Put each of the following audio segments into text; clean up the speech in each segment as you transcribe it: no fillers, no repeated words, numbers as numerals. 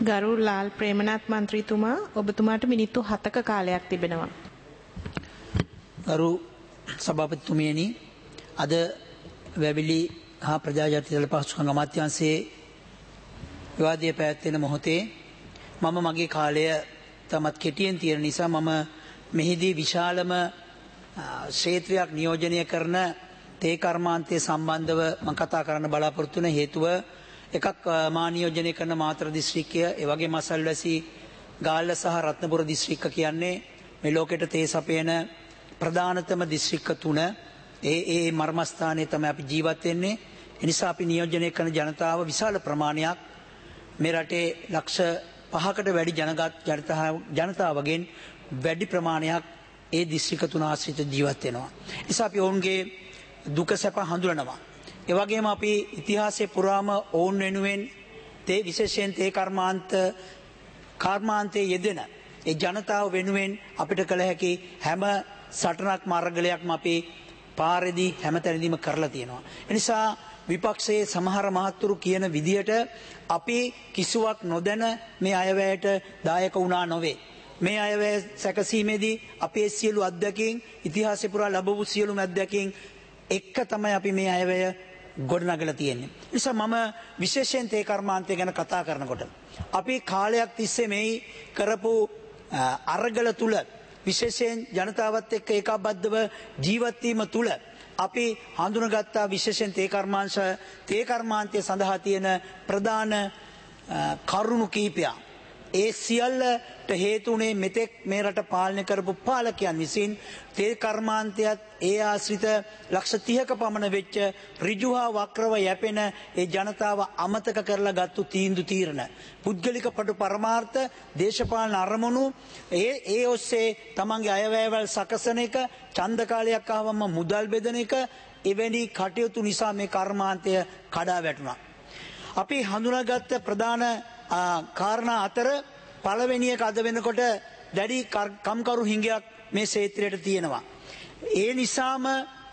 ගරු ලාල් ප්‍රේමනාත් මන්ත්‍රීතුමා ඔබතුමාට මිනිත්තු 7ක කාලයක් තිබෙනවා. ගරු සභාපතිතුමියනි අද වැවිලි හා ප්‍රජාජාතික පහසුකම් අමාත්‍යාංශයේ විවාදයේ පැවැත්වෙන මොහොතේ මම මගේ කාලය තමත් කෙටියෙන් තියෙන නිසා මම මෙහිදී විශාලම ක්ෂේත්‍රයක් නියෝජනය කරන තේ කර්මාන්තයේ සම්බන්ධව මම කතා කරන්න බලාපොරොත්තු වෙන හේතුව එකක් මා නියෝජනය කරන මාතර දිස්ත්‍රික්කය ඒ වගේම අසල්වැසි ගාල්ල සහ රත්නපුර දිස්ත්‍රික්ක කියන්නේ මේ ලෝකෙට තේ සපයන ප්‍රධානතම දිස්ත්‍රික්ක තුන ඒ මර්මස්ථානයේ තමයි අපි ජීවත් වෙන්නේ. ඒ නිසා අපි නියෝජනය කරන ජනතාව විශාල ප්‍රමාණයක් මේ රටේ ලක්ෂ 5කට වැඩි ජනතාවගෙන් වැඩි ප්‍රමාණයක් ඒ දිස්ත්‍රික්ක තුන ආශ්‍රිත ජීවත් වෙනවා. ඒ නිසා අපි ඔවුන්ගේ දුක සැප හඳුනනවා. ඒ වගේම අපි ඉතිහාසයේ පුරාම ඔවුන් වෙනුවෙන් තේ විශේෂයෙන් තේ කර්මාන්තයේ යෙදෙන ඒ ජනතාව වෙනුවෙන් අපිට කළ හැකි හැම සටනක් මාර්ගලයක්ම අපි පාරේදී හැමතැනදීම කරලා තියෙනවා. ඒ නිසා විපක්ෂයේ සමහර මහත්තුරු කියන විදියට අපි කිසිවක් නොදැන මේ අයවැයට දායක වුණා නොවේ. මේ අයවැය සැකසීමේදී අපේ සියලු අත්දැකීම් ඉතිහාසය පුරා ලැබපු සියලුම අත්දැකීම් එක්ක තමයි අපි මේ අයවැය ගොඩනගලා තියෙන්නේ. නිසා මම විශේෂයෙන් තේ කර්මාන්තය ගැන කතා කරනකොට අපි කාලයක් තිස්සේ මේ කරපු අරගල තුල විශේෂයෙන් ජනතාවත් එක්ක ඒකාබද්ධව ජීවත් වීම තුල අපි හඳුනගත්තා විශේෂයෙන් තේ කර්මාන්තය සඳහා තියෙන ප්‍රධාන කරුණු කීපයක්. ඒ සියල්ලට හේතුුනේ මෙතෙක් මේ රට පාලනය කරපු පාලකයන් විසින් තේ කර්මාන්තයත් ඒ ආශ්‍රිත ලක්ෂ 30ක පමණ වෙච්ච ඍජු හා වක්‍රව යැපෙන ඒ ජනතාව අමතක කරලා ගත්තු තීරණ පුද්ගලික පටු පරමාර්ථ දේශපාලන අරමුණු ඒ ඔස්සේ තමන්ගේ අයවැයවල් සකසන එක ඡන්ද කාලයක් ආවම මුදල් බෙදන එක එවැනි කටයුතු නිසා මේ කර්මාන්තය කඩා වැටුණා. අපි හඳුනාගත්ත ප්‍රධාන කාරණා අතර පළවෙනි එක අද වෙනකොට දැඩි කම්කරු හිඟයක් මේ ක්ෂේත්‍රයට තියෙනවා. ඒ නිසාම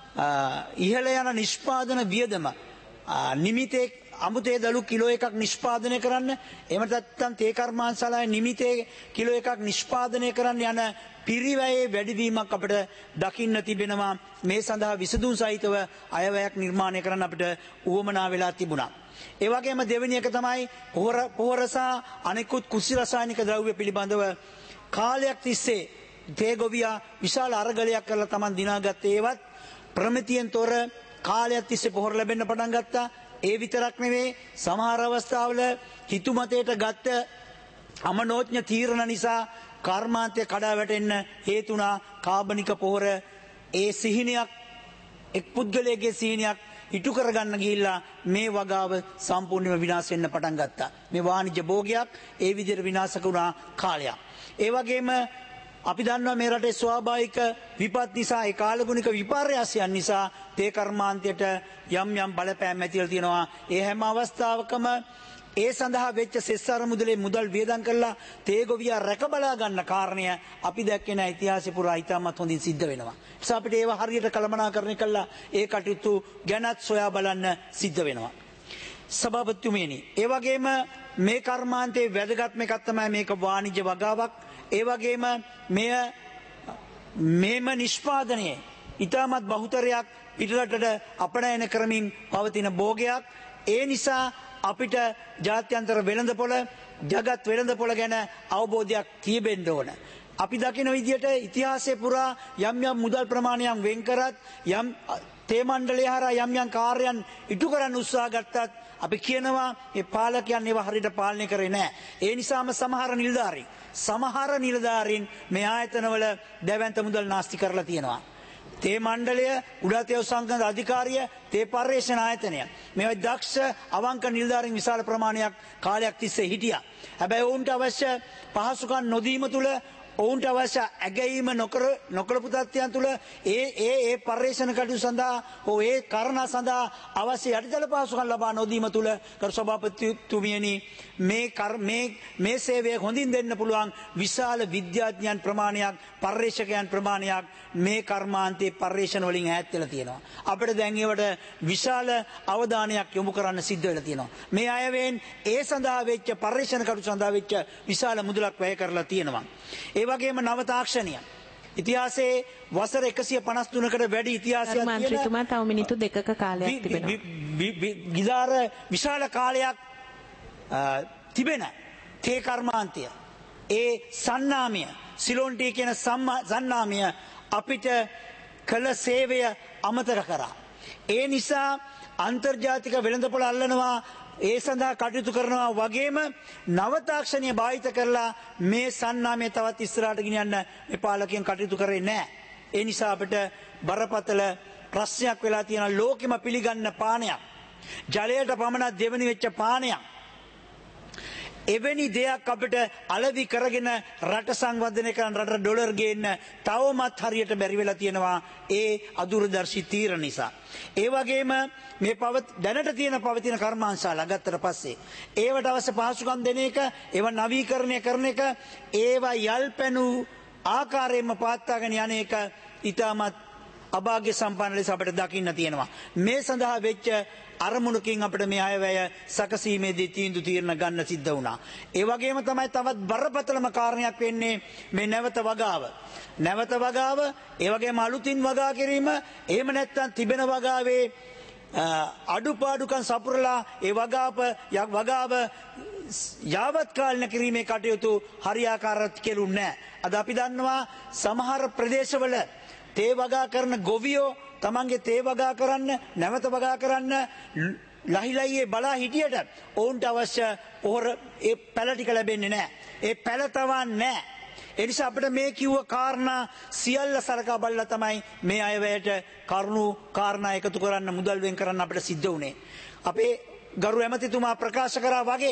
ඉහළ යන නිෂ්පාදන වියදම නිමිතේ අමුතේ දළු කිලෝ එකක් නිෂ්පාදනය කරන්න එහෙම නැත්නම් තේ කර්මාන්තශාලාවේ නිමිතේ කිලෝ එකක් නිෂ්පාදනය කරන්න යන පිරිවැයේ වැඩිවීමක් අපිට දකින්න තිබෙනවා. මේ සඳහා විසඳුම් සහිතව අයවැයක් නිර්මාණය කරන්න අපිට උවමනා වෙලා තිබුණා. ඒ වගේම දෙවෙනි එක තමයි පොහොර සහ අනෙකුත් කුෂි රසායනික ද්‍රව්‍ය පිළිබඳව කාලයක් තිස්සේ තේ ගොවියා විශාල අරගලයක් කරලා Taman දිනාගත්තේ ඒවත් ප්‍රමිතියෙන් තොර කාලයක් තිස්සේ පොහොර ලැබෙන්න පටන් ගත්තා. ඒ විතරක් නෙවෙයි සමහර අවස්ථාවල හිතුමතේට ගත්ත අමනෝඥ තීරණ නිසා කර්මාන්තය කඩා වැටෙන්න හේතුණා. කාබනික පොහොර ඒ සිහිනයක් එක් පුද්ගලයෙකුගේ සිහිනයක් ඉටු කරගන්න ගිහිල්ලා මේ වගාව සම්පූර්ණයෙන්ම විනාශ වෙන්න පටන් ගත්තා. මේ වාණිජ්‍ය භෝගයක් ඒ විදිහට විනාශ වුණා කාලයක්. ඒ වගේම අපි දන්නවා මේ රටේ ස්වාභාවික විපත් නිසා ඒ කාලගුණික විපර්යාසයන් නිසා තේ කර්මාන්තයට යම් බලපෑම් ඇතිවලා තියෙනවා. ඒ හැම අවස්ථාවකම ඒ සඳහා වෙච්ච සෙස්සාර මුදලේ මුදල් වියදම් කරලා තේ ගොවියා රැක බලා ගන්න කාරණය අපි දැක්කේ නැහැ. ඉතිහාසෙ පුරා ඉතාමත් හොඳින් සිද්ධ වෙනවා. ඒ නිසා අපිට ඒව හරියට කළමනාකරණය කළා ඒ කටයුතු ගැනත් සොයා බලන්න සිද්ධ වෙනවා. සභාපතිතුමියනි, ඒ වගේම මේ කර්මාන්තයේ වැදගත්ම එකක් තමයි මේක වාණිජ්‍ය වගාවක්. ඒ වගේම මේම නිෂ්පාදනයේ ඉතාමත් බහුතරයක් පිටරටට අපනයන කරමින් පවතින භෝගයක්. ඒ නිසා අපිට ජාත්‍යන්තර වෙළඳපොළ ජගත් වෙළඳපොළ ගැන අවබෝධයක් තියබෙන්න ඕන. අපි දකින විදියට ඉතිහාසයේ පුරා යම් මුදල් ප්‍රමාණයක් වෙන් කරත් යම් තේ මණ්ඩලය හරහා යම් කාර්යයන් ඉටු කරන්න උත්සාහ ගත්තත් අපි කියනවා මේ පාලකයන් ඒවා හරියට පාලනය කරේ නැහැ. ඒ නිසාම සමහර නිලධාරීන් මේ ආයතනවල දැවැන්ත මුදල් නාස්ති කරලා තියෙනවා. තේ මණ්ඩලය, උඩතේ සංගම් අධිකාරිය, තේ පර්යේෂණ ආයතනය මේවා දක්ෂ අවංක නිලධාරීන් විශාල ප්‍රමාණයක් කාලයක් තිස්සේ හිටියා. හැබැයි ඔවුන්ට අවශ්‍ය පහසුකම් නොදීම තුල ඔවුන්ට අවශ්‍ය ඇගැයීම නොකරපු තත්ත්වයන් තුළ ඒ පර්යේෂණ කටයුතු සඳහා හෝ ඒ කාරණා සඳහා අවශ්‍ය යටිතල පහසුකම් ලබා නොදීම තුළ කරු සභාපතිතුමියනි මේ සේවය හොඳින් දෙන්න පුළුවන් විශාල විද්‍යාඥයන් ප්‍රමාණයක් පර්යේෂකයන් ප්‍රමාණයක් මේ කර්මාන්තයේ පර්යේෂණ වලින් ඈත් වෙලා තියෙනවා. අපිට දැන් ඒවට විශාල අවධානයක් යොමු කරන්න සිද්ධ වෙලා තියෙනවා. මේ අයවෙන් ඒ සඳහා වෙච්ච පර්යේෂණ කටයුතු සඳහා වෙච්ච විශාල මුදලක් වැය කරලා තියෙනවා. ඒ වගේම නව තාක්ෂණය ඉතිහාසයේ වසර 153කට වැඩි ඉතිහාසයක් තියෙන මන්ත්‍රීතුමා තව මිනිත්තු 2ක කාලයක් තිබෙනවා. ගිදාර විශාල කාලයක් තිබෙන තේ කර්මාන්තය ඒ සන්නාමය සිලොන්ටි කියන සන්නාමය අපිට කළ සේවය අමතක කරා. ඒ නිසා අන්තර්ජාතික වෙළඳපොළ අල්ලනවා ඒ සඳහා කටයුතු කරනවා වගේම නව තාක්ෂණය භාවිත කරලා මේ සන්නාමය තවත් ඉස්සරහට ගෙනියන්න මේ පාලකයන් කටයුතු කරේ නැහැ. ඒ නිසා අපිට බරපතල ප්‍රශ්නයක් වෙලා තියෙන ලෝකෙම පිළිගන්න පානයක්. ජලයට පමණක් දෙවෙනි වෙච්ච පානයක්. එවැනි දෙයක් අපිට අලෙවි කරගෙන රට සංවර්ධනය කරන රට ඩොලර් ගේන්න තවමත් හරියට බැරි වෙලා තියෙනවා ඒ අදුරදර්ශී තීරණ නිසා. ඒ වගේම මේ දැනට තියෙන පවතින කර්මාන්තශාලා ගත්තට පස්සේ ඒවට අවශ්‍ය පහසුකම් දෙන එක, ඒවා නවීකරණය කරන එක, ඒවා යල්පැනු ආකාරයෙන්ම පවත්වාගෙන යන එක ඊටමත් අභාග්‍ය සම්පන්න ලෙස අපිට දකින්න තියෙනවා. මේ සඳහා වෙච්ච අරමුණකින් අපිට මේ අයවැය සැකසීමේදී තීන්දුව తీරන ගන්න සිද්ධ වුණා. ඒ වගේම තමයි තවත් බරපතලම කාරණයක් වෙන්නේ මේ නැවත වගාව. නැවත වගාව, ඒ වගේම අලුතින් වගා කිරීම, එහෙම නැත්නම් තිබෙන වගාවේ අඩුපාඩුකම් සපුරලා ඒ වගාව යාවත් කාලීන කිරීමේ කටයුතු හරියාකාරව කෙරුන්නේ නැහැ. අද අපි දන්නවා සමහර ප්‍රදේශවල තේ වගා කරන ගොවියෝ තමන්ගේ තේ වගා කරන්න නැවත වගා කරන්න ලහිලයියේ බලා හිටියට ඔවුන්ට අවශ්‍ය පොහොර ඒ පැල ටික ලැබෙන්නේ නැහැ. ඒ පැල තවන්නේ නැහැ. ඒ නිසා අපිට මේ කිව්ව කාරණා සියල්ල සලකා බලලා තමයි මේ අයවැයට කරුණු කාරණා එකතු කරන්න මුදල් වෙන් කරන්න අපිට සිද්ධ වුණේ. අපේ ගරු ඇමතිතුමා ප්‍රකාශ කරා වගේ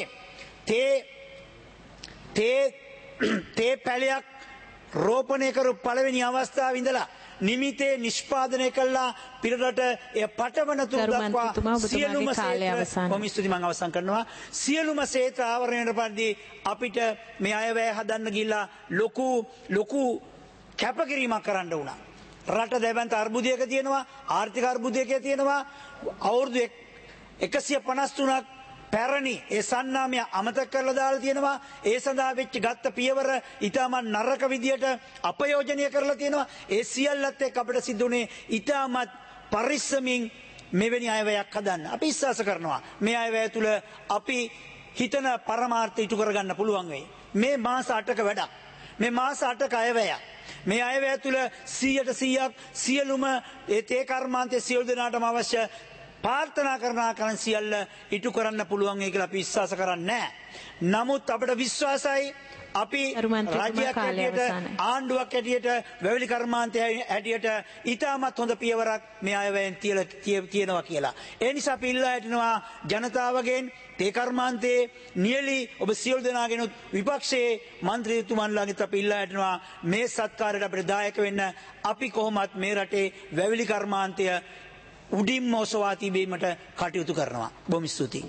තේ පැලයක් රෝපණය කරු පළවෙනි අවස්ථාවේ ඉඳලා නිමිතේ නිෂ්පාදනය කළා පිරට එය පටවන තුරු දක්වා සියලුම කොමිස්තුති මම අවසන් කරනවා සියලුම ක්ෂේත්‍ර ආවරණයට පරිදි අපිට මේ අයවැය හදන්න ගිහිල්ලා ලොකු කැපකිරීමක් කරන්න වුණා. රට දැවැන්ත අර්බුදයක තියෙනවා, ආර්ථික අර්බුදයක තියෙනවා. අවුරුදු 153ක් පැරණි ඒ සන්නාමය අමතක කරලා දාලා තියෙනවා. ඒ සඳහා ගත්ත පියවර ඊටමත් නරක විදියට අපයෝජනීය කරලා තියෙනවා. ඒ සියල්ලත් එක්ක අපිට සිදුුනේ ඊටමත් පරිස්සමින් මෙවැනි අයවැයක් හදන්න. අපි විශ්වාස කරනවා මේ අයවැය තුල අපි හිතන පරමාර්ථය ඉටු කරගන්න පුළුවන් වෙයි. මේ මාස 8ක වැඩක්. මේ මාස 8ක අයවැයක්. මේ අයවැය තුල 100% සියලුම ඒ තේ කර්මාන්තයේ සියලු දෙනාටම අවශ්‍ය ප්‍රාර්ථනා කරන ආකාරයෙන් සියල්ල ඉටු කරන්න පුළුවන් කියලා අපි විශ්වාස කරන්නේ නැහැ. නමුත් අපිට විශ්වාසයි අපි රාජ්‍යයක් හැටියට ආණ්ඩුවක් හැටියට වැවිලි කර්මාන්තය හැටියට ඊටමත් හොඳ පියවරක් මේ අයවැයෙන් තියෙනවා කියලා. ඒ නිසා අපි ඉල්ලා හිටිනවා ජනතාවගෙන් තේ කර්මාන්තයේ නියලි ඔබ සියලු දෙනාගෙන විපක්ෂයේ മന്ത്രിතුමන්ලාගෙත් අපි ඉල්ලා හිටිනවා මේ සත්කාරයට අපිට දායක වෙන්න. අපි කොහොමත් මේ රටේ වැවිලි කර්මාන්තය උඩින්ම ඔසවා තිබීමට කටයුතු කරනවා. බොහොම ස්තුතියි.